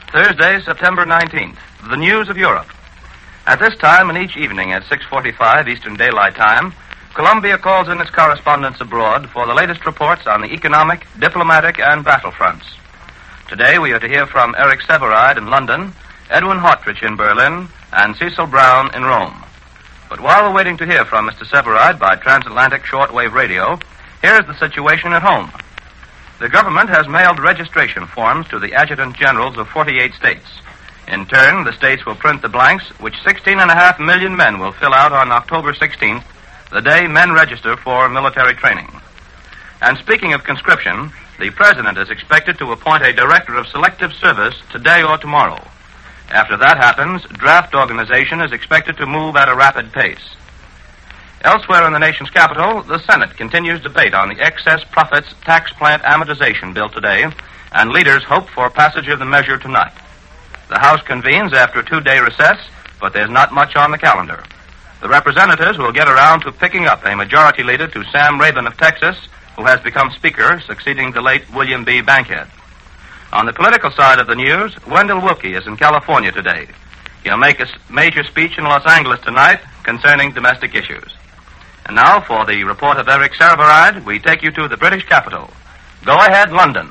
Thursday, September 19th. The news of Europe. At this time and each evening at 6:45 Eastern Daylight Time, Columbia calls in its correspondents abroad for the latest reports on the economic, diplomatic, and battle fronts. Today we are to hear from Eric Sevareid in London, Edwin Hartrich in Berlin, and Cecil Brown in Rome. But while we're waiting to hear from Mr. Sevareid by transatlantic shortwave radio, here is the situation at home. The government has mailed registration forms to the adjutant generals of 48 states. In turn, the states will print the blanks, which 16.5 million men will fill out on October 16th, the day men register for military training. And speaking of conscription, the president is expected to appoint a director of selective service today or tomorrow. After that happens, draft organization is expected to move at a rapid pace. Elsewhere in the nation's capital, the Senate continues debate on the excess profits tax plant amortization bill today, and leaders hope for passage of the measure tonight. The House convenes after a 2-day recess, but there's not much on the calendar. The representatives will get around to picking up a majority leader to Sam Rabin of Texas, who has become Speaker, succeeding the late William B. Bankhead. On the political side of the news, Wendell Willkie is in California today. He'll make a major speech in Los Angeles tonight concerning domestic issues. And now, for the report of Eric Sevareid, we take you to the British capital. Go ahead, London.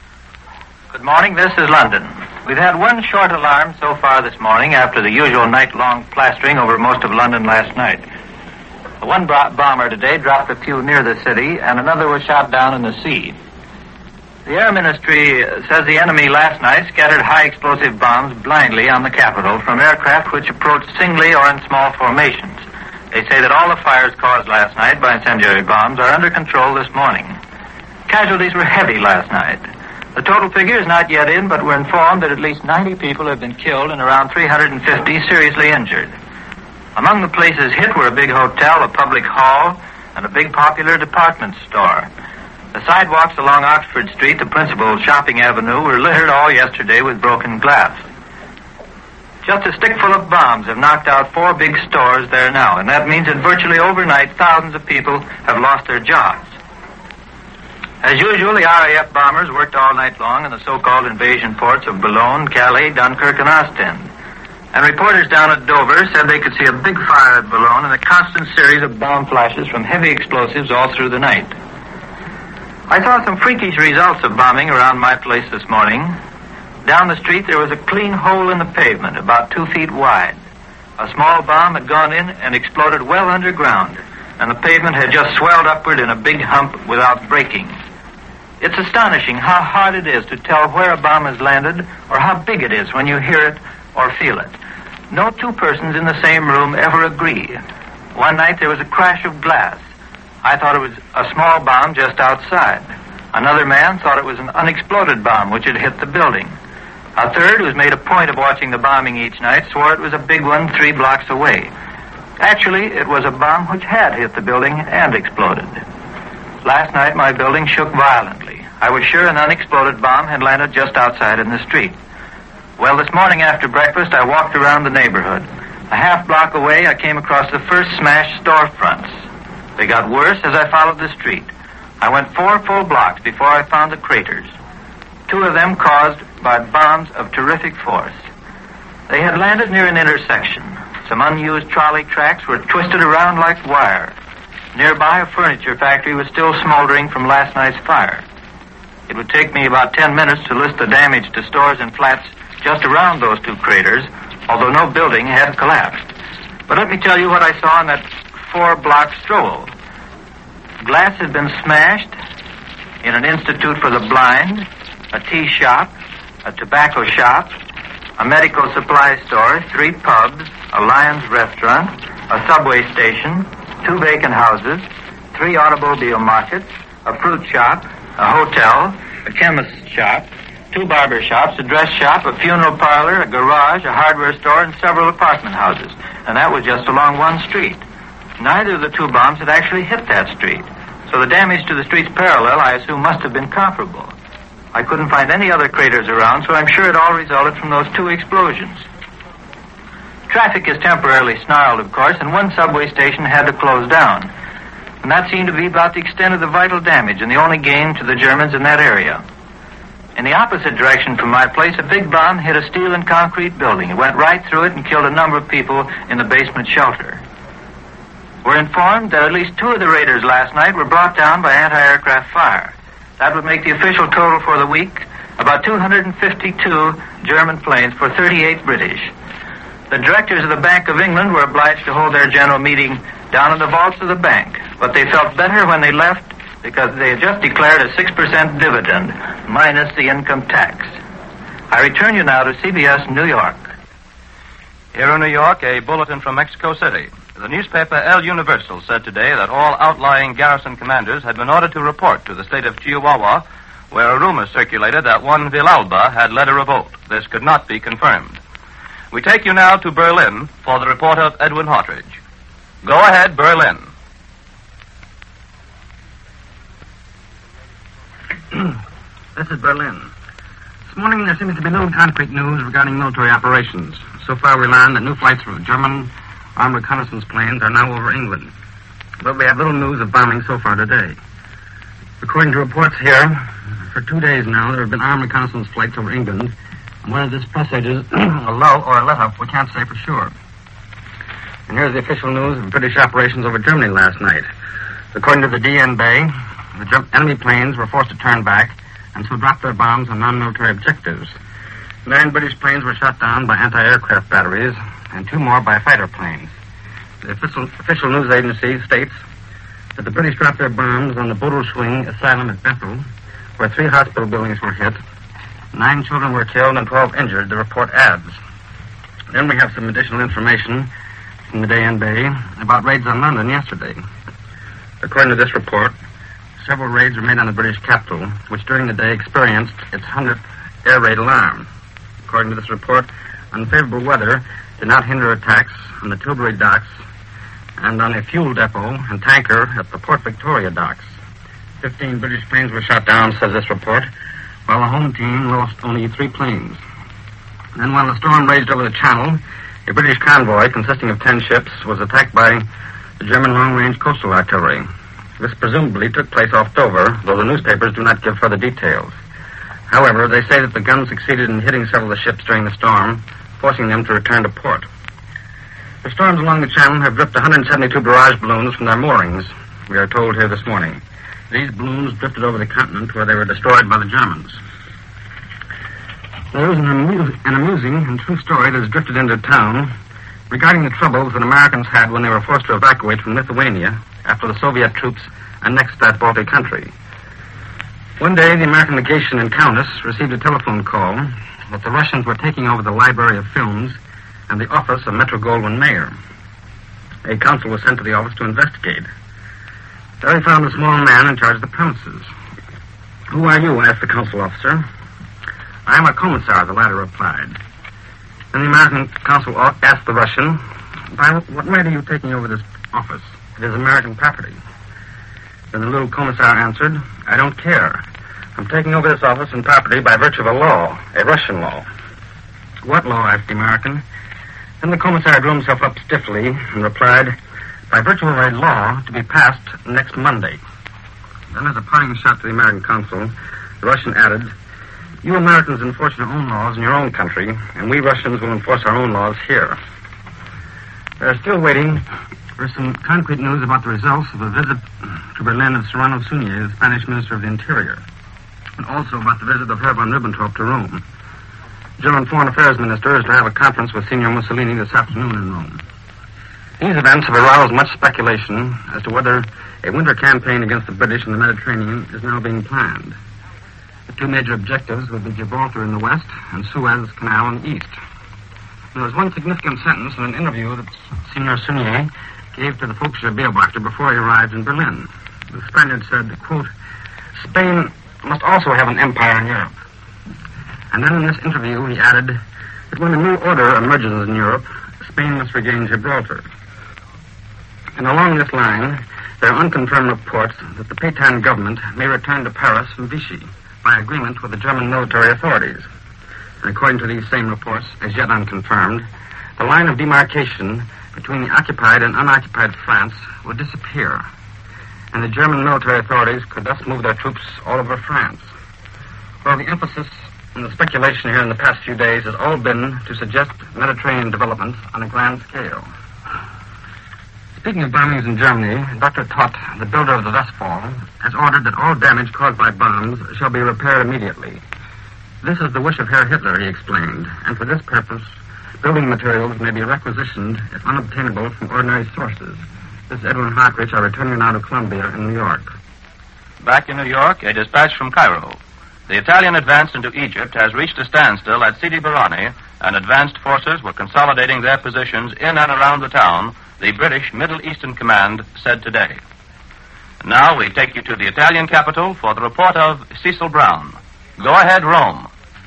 Good morning, this is London. We've had one short alarm so far this morning after the usual night-long plastering over most of London last night. One bomber today dropped a few near the city, and another was shot down in the sea. The Air Ministry says the enemy last night scattered high-explosive bombs blindly on the capital from aircraft which approached singly or in small formations. They say that all the fires caused last night by incendiary bombs are under control this morning. Casualties were heavy last night. The total figure is not yet in, but we're informed that at least 90 people have been killed and around 350 seriously injured. Among the places hit were a big hotel, a public hall, and a big popular department store. The sidewalks along Oxford Street, the principal shopping avenue, were littered all yesterday with broken glass. Just a stickful of bombs have knocked out 4 big stores there now, and that means that virtually overnight thousands of people have lost their jobs. As usual, the RAF bombers worked all night long in the so-called invasion ports of Boulogne, Calais, Dunkirk, and Ostend. And reporters down at Dover said they could see a big fire at Boulogne and a constant series of bomb flashes from heavy explosives all through the night. I saw some freakish results of bombing around my place this morning. Down the street, there was a clean hole in the pavement, about 2 feet wide. A small bomb had gone in and exploded well underground, and the pavement had just swelled upward in a big hump without breaking. It's astonishing how hard it is to tell where a bomb has landed or how big it is when you hear it or feel it. No 2 persons in the same room ever agree. One night there was a crash of glass. I thought it was a small bomb just outside. Another man thought it was an unexploded bomb which had hit the building. A third, who's made a point of watching the bombing each night, swore it was a big one 3 blocks away. Actually, it was a bomb which had hit the building and exploded. Last night, my building shook violently. I was sure an unexploded bomb had landed just outside in the street. Well, this morning after breakfast, I walked around the neighborhood. A half block away, I came across the first smashed storefronts. They got worse as I followed the street. I went 4 full blocks before I found the craters. 2 of them caused by bombs of terrific force. They had landed near an intersection. Some unused trolley tracks were twisted around like wire. Nearby, a furniture factory was still smoldering from last night's fire. It would take me about 10 minutes to list the damage to stores and flats just around those 2 craters, although no building had collapsed. But let me tell you what I saw on that 4-block stroll. Glass had been smashed in an institute for the blind, a tea shop, a tobacco shop, a medical supply store, 3 pubs, a Lions restaurant, a subway station, 2 vacant houses, 3 automobile markets, a fruit shop, a hotel, a chemist's shop, 2 barber shops, a dress shop, a funeral parlor, a garage, a hardware store, and several apartment houses. And that was just along one street. Neither of the 2 bombs had actually hit that street. So the damage to the streets parallel, I assume, must have been comparable. I couldn't find any other craters around, so I'm sure it all resulted from those 2 explosions. Traffic is temporarily snarled, of course, and one subway station had to close down. And that seemed to be about the extent of the vital damage and the only gain to the Germans in that area. In the opposite direction from my place, a big bomb hit a steel and concrete building. It went right through it and killed a number of people in the basement shelter. We're informed that at least 2 of the raiders last night were brought down by anti-aircraft fire. That would make the official total for the week about 252 German planes for 38 British. The directors of the Bank of England were obliged to hold their general meeting down in the vaults of the bank, but they felt better when they left because they had just declared a 6% dividend, minus the income tax. I return you now to CBS New York. Here in New York, a bulletin from Mexico City. The newspaper El Universal said today that all outlying garrison commanders had been ordered to report to the state of Chihuahua, where a rumor circulated that one Villalba had led a revolt. This could not be confirmed. We take you now to Berlin for the report of Edwin Hartridge. Go ahead, Berlin. This is Berlin. This morning there seems to be no concrete news regarding military operations. So far we learned that new flights of German armed reconnaissance planes are now over England. But we have little news of bombing so far today. According to reports here, for 2 days now there have been armed reconnaissance flights over England. And whether this presages a lull or a let-up, we can't say for sure. And here's the official news of British operations over Germany last night. According to the DNB, the enemy planes were forced to turn back and so dropped their bombs on non-military objectives. 9 British planes were shot down by anti-aircraft batteries and 2 more by fighter planes. The official news agency states that the British dropped their bombs on the Bodelschwing Asylum at Bethel, where 3 hospital buildings were hit. 9 children were killed and 12 injured, the report adds. Then we have some additional information from the DNB about raids on London yesterday. According to this report, several raids were made on the British capital, which during the day experienced its 100th air raid alarm. According to this report, unfavorable weather did not hinder attacks on the Tilbury docks and on a fuel depot and tanker at the Port Victoria docks. 15 British planes were shot down, says this report, while the home team lost only 3 planes. Then while the storm raged over the Channel, a British convoy consisting of 10 ships was attacked by the German long-range coastal artillery. This presumably took place off Dover, though the newspapers do not give further details. However, they say that the guns succeeded in hitting several of the ships during the storm, forcing them to return to port. The storms along the Channel have ripped 172 barrage balloons from their moorings, we are told here this morning. These balloons drifted over the continent where they were destroyed by the Germans. There is an amusing and true story that has drifted into town regarding the troubles that Americans had when they were forced to evacuate from Lithuania after the Soviet troops annexed that Baltic country. One day, the American legation in Kaunas received a telephone call that the Russians were taking over the Library of Films and the office of Metro-Goldwyn-Mayer. A consul was sent to the office to investigate. There he found a small man in charge of the premises. "Who are you?" asked the consul officer. "I am a commissar," the latter replied. Then the American consul asked the Russian, "By what right are you taking over this office? It is American property." Then the little commissar answered, "I don't care. I'm taking over this office and property by virtue of a law, a Russian law." "What law?" asked the American. Then the commissar drew himself up stiffly and replied, "By virtue of a law to be passed next Monday." Then as a parting shot to the American consul, the Russian added, "You Americans enforce your own laws in your own country, and we Russians will enforce our own laws here." They're still waiting for some concrete news about the results of a visit to Berlin of Serrano Suñé, the Spanish Minister of the Interior, and also about the visit of Herr von Ribbentrop to Rome. The German Foreign Affairs Minister is to have a conference with Signor Mussolini this afternoon in Rome. These events have aroused much speculation as to whether a winter campaign against the British in the Mediterranean is now being planned. The 2 major objectives would be Gibraltar in the west and Suez Canal in the east. There was one significant sentence in an interview that Signor Suñé gave to the Volkswagen Beobachter before he arrived in Berlin. The Spaniard said, quote, "Spain must also have an empire in Europe." And then in this interview he added that when a new order emerges in Europe, Spain must regain Gibraltar. And along this line, there are unconfirmed reports that the Pétain government may return to Paris from Vichy by agreement with the German military authorities. And according to these same reports, as yet unconfirmed, the line of demarcation between the occupied and unoccupied France would disappear, and the German military authorities could thus move their troops all over France. Well, the emphasis in the speculation here in the past few days has all been to suggest Mediterranean developments on a grand scale. Speaking of bombings in Germany, Dr. Todt, the builder of the Westfall, has ordered that all damage caused by bombs shall be repaired immediately. This is the wish of Herr Hitler, he explained, and for this purpose, building materials may be requisitioned if unobtainable from ordinary sources. This is Edwin Hartridge. I return you now to Columbia in New York. Back in New York, a dispatch from Cairo. The Italian advance into Egypt has reached a standstill at Sidi Barrani, and advanced forces were consolidating their positions in and around the town, the British Middle Eastern Command said today. Now we take you to the Italian capital for the report of Cecil Brown. Go ahead, Rome.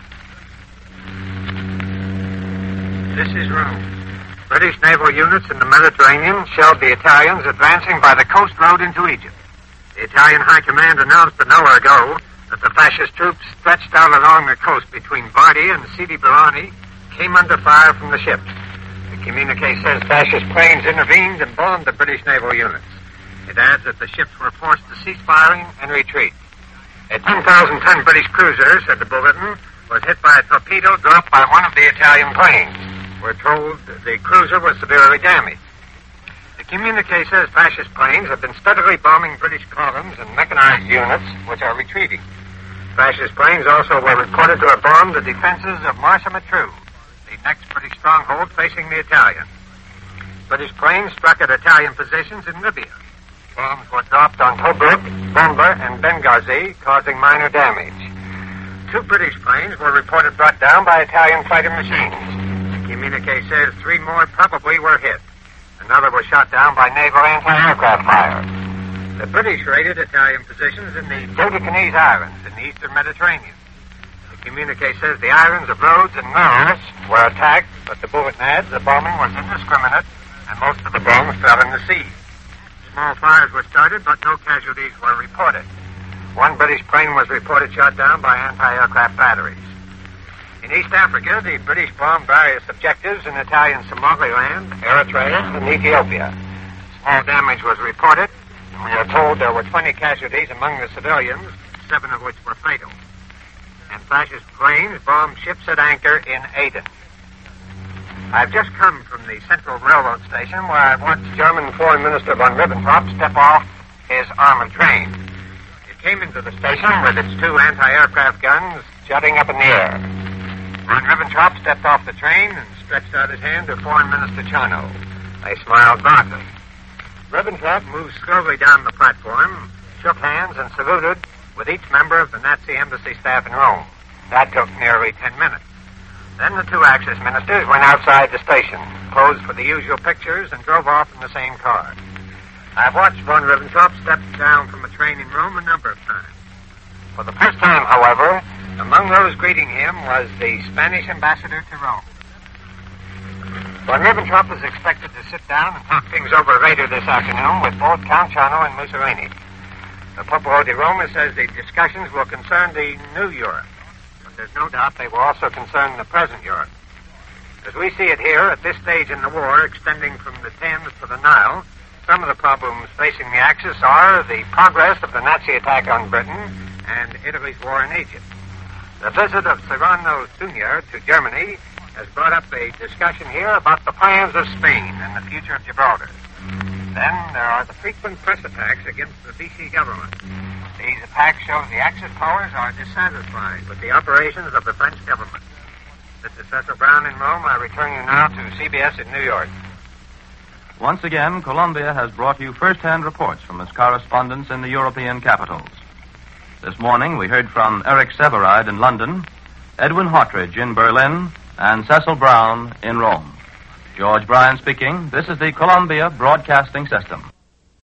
This is Rome. British naval units in the Mediterranean shelled the Italians advancing by the coast road into Egypt. The Italian High Command announced an hour ago that the fascist troops stretched out along the coast between Vardi and Sidi Barrani came under fire from the ships. The communique says fascist planes intervened and bombed the British naval units. It adds that the ships were forced to cease firing and retreat. A 10,000-ton British cruiser, said the bulletin, was hit by a torpedo dropped by one of the Italian planes. We're told the cruiser was severely damaged. The communique says fascist planes have been steadily bombing British columns and mechanized units, which are retreating. Fascist planes also were reported to have bombed the defenses of Marsa Matruh, the next British stronghold facing the Italians. British planes struck at Italian positions in Libya. Bombs were dropped on Tobruk, Bomba, and Benghazi, causing minor damage. 2 British planes were reported brought down by Italian fighter machines. The communique says 3 more probably were hit. Another was shot down by naval anti-aircraft fire. The British raided Italian positions in the Dodecanese Islands in the eastern Mediterranean. The communique says the islands of Rhodes and Maurus were attacked, but the bulletin adds the bombing was indiscriminate and most of the bombs fell in the sea. Small fires were started, but no casualties were reported. 1 British plane was reported shot down by anti-aircraft batteries. In East Africa, the British bombed various objectives in Italian Somaliland, Eritrea, and Ethiopia. Small damage was reported, and we are told there were 20 casualties among the civilians, 7 of which were fatal. And fascist planes bombed ships at anchor in Aden. I've just come from the Central Railroad Station where I watched German Foreign Minister von Ribbentrop step off his armored train. It came into the station with its 2 anti-aircraft guns jutting up in the air. Von Ribbentrop stepped off the train and stretched out his hand to Foreign Minister Charnow. They smiled broadly. Ribbentrop moved slowly down the platform, shook hands, and saluted with each member of the Nazi embassy staff in Rome. That took nearly 10 minutes. Then the 2 Axis ministers went outside the station, posed for the usual pictures, and drove off in the same car. I've watched von Ribbentrop step down from a train in Rome a number of times. For the first time, however, among those greeting him was the Spanish ambassador to Rome. Von Ribbentrop is expected to sit down and talk things over later this afternoon with both Count Charnow and Mussolini. The Popolo di Roma says the discussions will concern the new Europe, but there's no doubt they will also concern the present Europe. As we see it here, at this stage in the war, extending from the Thames to the Nile, some of the problems facing the Axis are the progress of the Nazi attack on Britain and Italy's war in Egypt. The visit of Serrano Suñer to Germany has brought up a discussion here about the plans of Spain and the future of Gibraltar. Then there are the frequent press attacks against the Vichy government. These attacks show the Axis powers are dissatisfied with the operations of the French government. This is Cecil Brown in Rome. I return you now to CBS in New York. Once again, Columbia has brought you first-hand reports from its correspondents in the European capitals. This morning, we heard from Eric Sevareid in London, Edwin Hartridge in Berlin, and Cecil Brown in Rome. George Bryan speaking. This is the Columbia Broadcasting System.